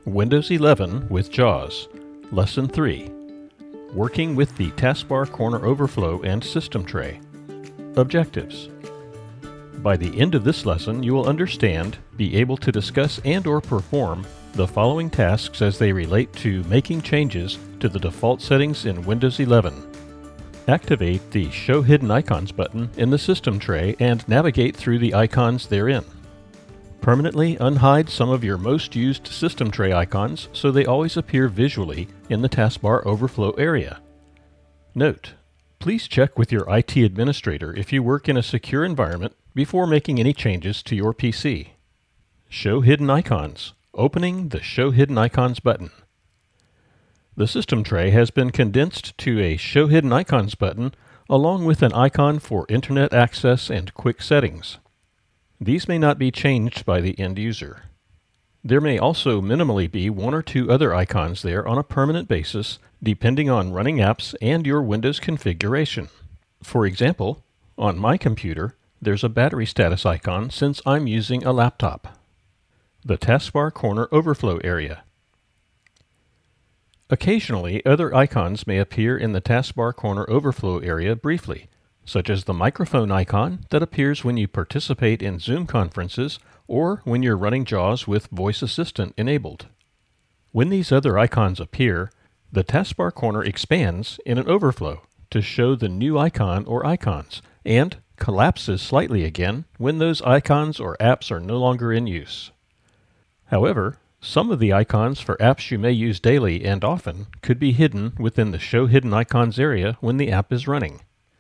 Windows 11 with JAWS, Lesson 3, Working with the Taskbar Corner Overflow and System Tray. Objectives. By the end of this lesson, you will understand, be able to discuss and/or perform the following tasks as they relate to making changes to the default settings in Windows 11. Activate the Show Hidden Icons button in the System Tray and navigate through the icons therein. Permanently unhide some of your most used System Tray icons so they always appear visually in the taskbar overflow area. Note: please check with your IT administrator if you work in a secure environment before making any changes to your PC. Show Hidden Icons. Opening the Show Hidden Icons button. The System Tray has been condensed to a Show Hidden Icons button along with an icon for Internet access and quick settings. These may not be changed by the end user. There may also minimally be one or two other icons there on a permanent basis, depending on running apps and your Windows configuration. For example, on my computer, there's a battery status icon since I'm using a laptop. The Taskbar Corner Overflow area. Occasionally, other icons may appear in the Taskbar Corner Overflow area briefly, such as the microphone icon that appears when you participate in Zoom conferences or when you're running JAWS with Voice Assistant enabled. When these other icons appear, the taskbar corner expands in an overflow to show the new icon or icons and collapses slightly again when those icons or apps are no longer in use. However, some of the icons for apps you may use daily and often could be hidden within the Show Hidden Icons area when the app is running.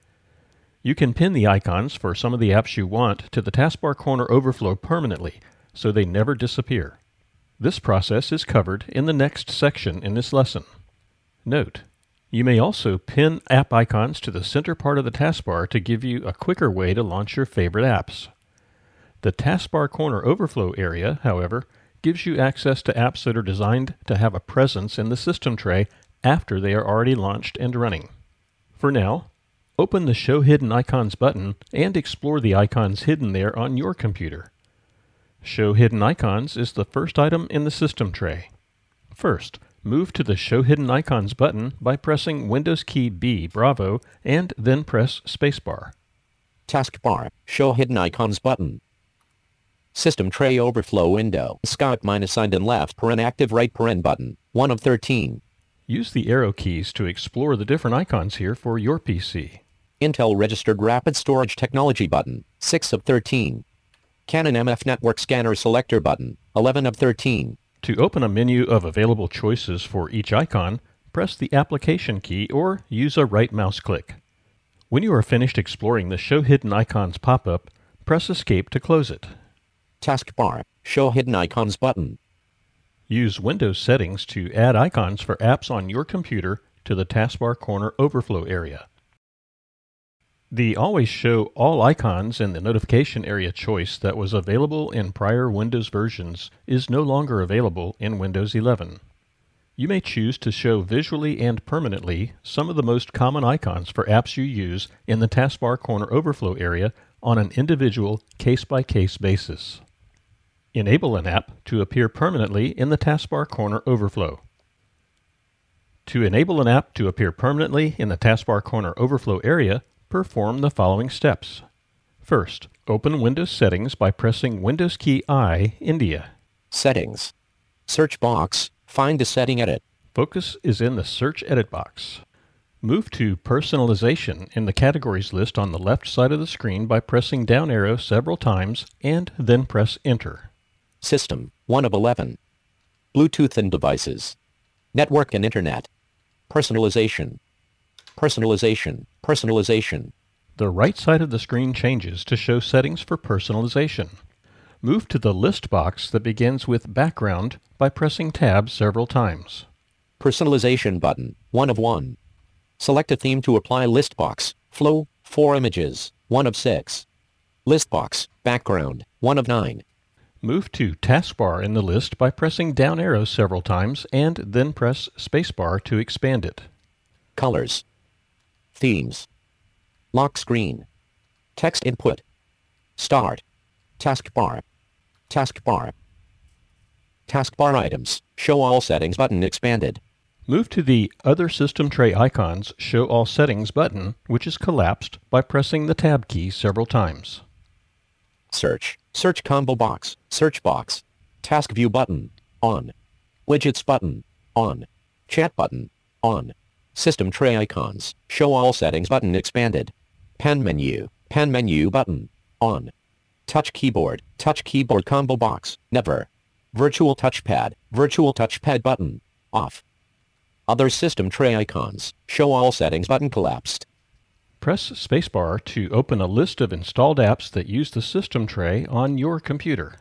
You can pin the icons for some of the apps you want to the taskbar corner overflow permanently, so they never disappear. This process is covered in the next section in this lesson. Note: you may also pin app icons to the center part of the taskbar to give you a quicker way to launch your favorite apps. The taskbar corner overflow area, however, gives you access to apps that are designed to have a presence in the System Tray after they are already launched and running. For now, open the Show Hidden Icons button and explore the icons hidden there on your computer. Show Hidden Icons is the first item in the System Tray. First, move to the Show Hidden Icons button by pressing Windows key B, Bravo, and then press Spacebar. Taskbar, Show Hidden Icons button. System Tray Overflow window. Skype -signed and left paren active right paren button. 1 of 13. Use the arrow keys to explore the different icons here for your PC. Intel Registered Rapid Storage Technology button. 6 of 13. Canon MF Network Scanner Selector button. 11 of 13. To open a menu of available choices for each icon, press the Application key or use a right mouse click. When you are finished exploring the Show Hidden Icons pop-up, press Escape to close it. Taskbar, Show Hidden Icons button. Use Windows settings to add icons for apps on your computer to the taskbar corner overflow area. The Always Show All Icons in the Notification Area choice that was available in prior Windows versions is no longer available in Windows 11. You may choose to show visually and permanently some of the most common icons for apps you use in the taskbar corner overflow area on an individual case-by-case basis. Enable an app to appear permanently in the taskbar corner overflow. To enable an app to appear permanently in the taskbar corner overflow area, perform the following steps. First, open Windows Settings by pressing Windows key I, India. Settings. Search box, find the setting edit. Focus is in the Search Edit box. Move to Personalization in the Categories list on the left side of the screen by pressing down arrow several times and then press Enter. System, 1 of 11. Bluetooth and devices. Network and Internet. Personalization. Personalization. Personalization. The right side of the screen changes to show settings for personalization. Move to the list box that begins with Background by pressing Tab several times. Personalization button, 1 of 1. Select a theme to apply list box, flow, 4 images, 1 of 6. List box, background, 1 of 9. Move to Taskbar in the list by pressing down arrow several times and then press Spacebar to expand it. Colors. Themes. Lock screen. Text input. Start. Taskbar. Taskbar. Taskbar items, show all settings button expanded. Move to the Other System Tray Icons Show All Settings button, which is collapsed, by pressing the Tab key several times. Search. Search combo box. Search box. Task view button. On. Widgets button. On. Chat button. On. System tray icons. Show all settings button expanded. Pen menu. Pen menu button. On. Touch keyboard. Touch keyboard combo box. Never. Virtual touchpad. Virtual touchpad button. Off. Other system tray icons. Show all settings button collapsed. Press spacebar to open a list of installed apps that use the system tray on your computer.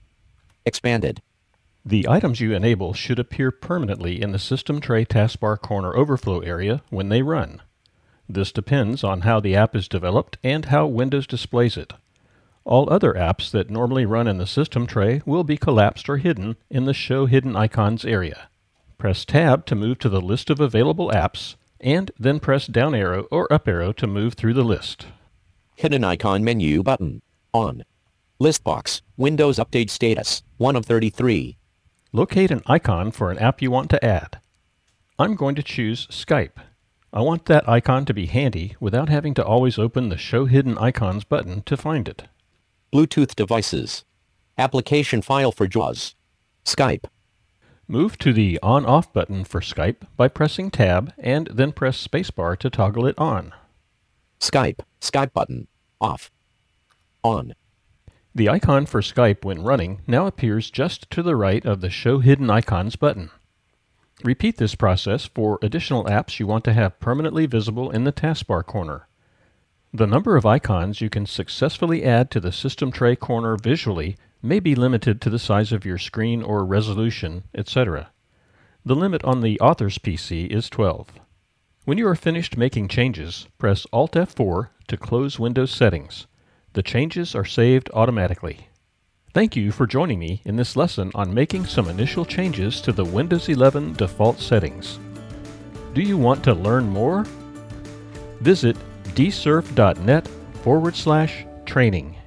Expanded. The items you enable should appear permanently in the system tray taskbar corner overflow area when they run. This depends on how the app is developed and how Windows displays it. All other apps that normally run in the system tray will be collapsed or hidden in the Show Hidden Icons area. Press Tab to move to the list of available apps, and then press down arrow or up arrow to move through the list. Hidden icon menu button. On. List box. Windows update status. 1 of 33. Locate an icon for an app you want to add. I'm going to choose Skype. I want that icon to be handy without having to always open the Show Hidden Icons button to find it. Bluetooth devices. Application file for JAWS. Skype. Move to the On-Off button for Skype by pressing Tab and then press spacebar to toggle it on. Skype. Skype button. Off. On. The icon for Skype when running now appears just to the right of the Show Hidden Icons button. Repeat this process for additional apps you want to have permanently visible in the taskbar corner. The number of icons you can successfully add to the system tray corner visually may be limited to the size of your screen or resolution, etc. The limit on the author's PC is 12. When you are finished making changes, press Alt F4 to close Windows settings. The changes are saved automatically. Thank you for joining me in this lesson on making some initial changes to the Windows 11 default settings. Do you want to learn more? Visit dsurf.net/training.